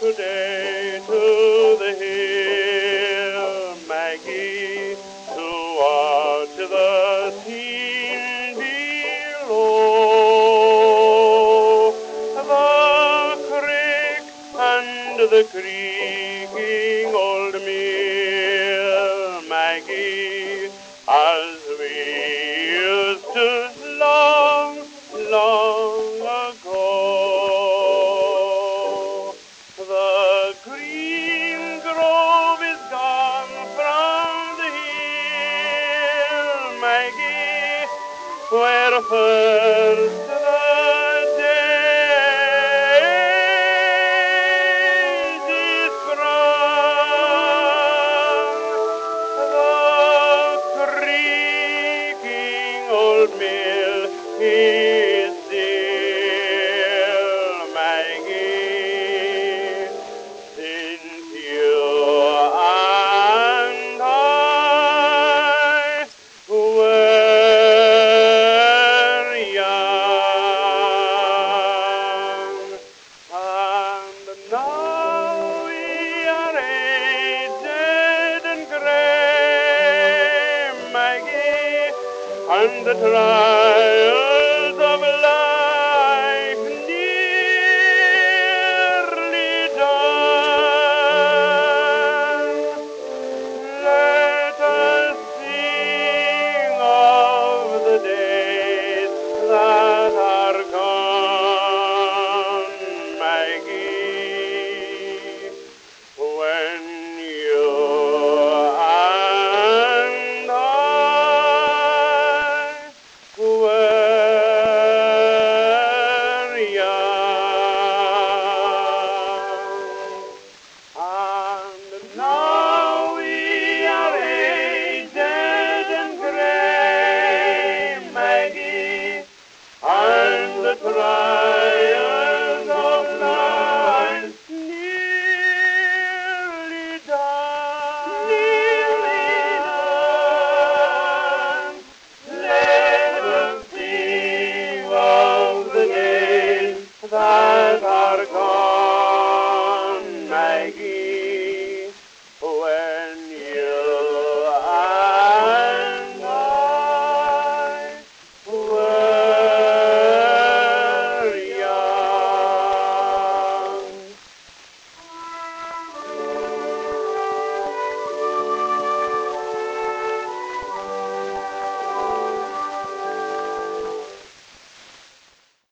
today to the hill, Maggie, to watch the scene below. The creek and the creaking old mill, Maggie, as we used to long, long ago. The green grove is gone from the hill, Maggie, where first the daisy sprung. The creaking old mill is still, Maggie, since you and I were young. And now we are aged and gray, Maggie, and the trials of life nearly done. Let us sing of the days that are gone, Maggie, when you and I were young. And now we are aged and gray, Maggie, and the trials of life nearly done. Let us sing of the days that are gone.